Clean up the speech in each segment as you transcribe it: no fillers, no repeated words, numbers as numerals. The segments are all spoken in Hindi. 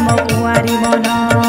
मो कुआरी मन।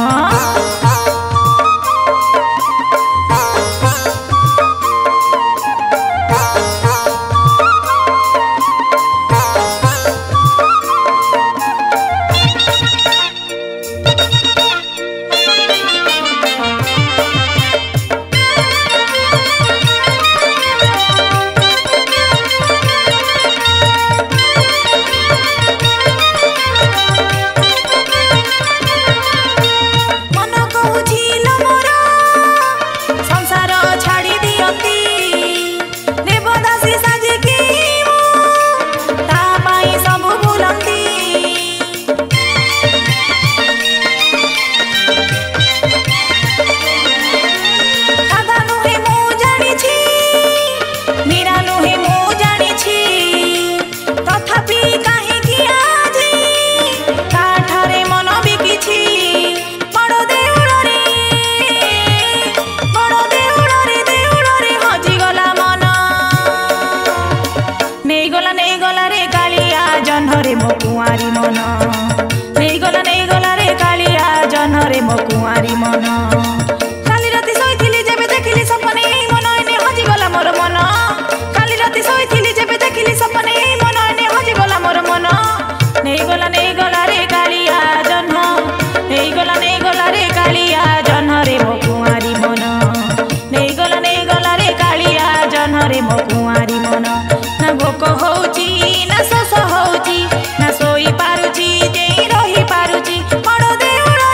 जन्हरे मो कुआरी मन नहीं गला रे कालिया जन्हरे मो कुआरी मन। काली राति शोइथिली जेबे देखिली सपने मन एने हजि गला मोर मन। काली राति शोइथिली जेबे देखिली सपने मन एने हजि गला मोर मन। नहीं गला रे कालिया जन्ह नहीं गला रे कालिया जन्हरे मो कुआरी मन। नहीं गला रे कालिया जन्हरे मो कुआरी मन। ना भोक होउची ना शोष होउची ना सोई पारुची जे रही पारुची बड़ देउळ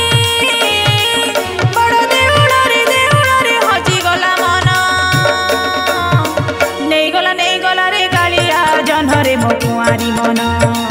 रे हजी गला मन। नहीं गला रे कालिया जन्हरे मो कुआरी मन।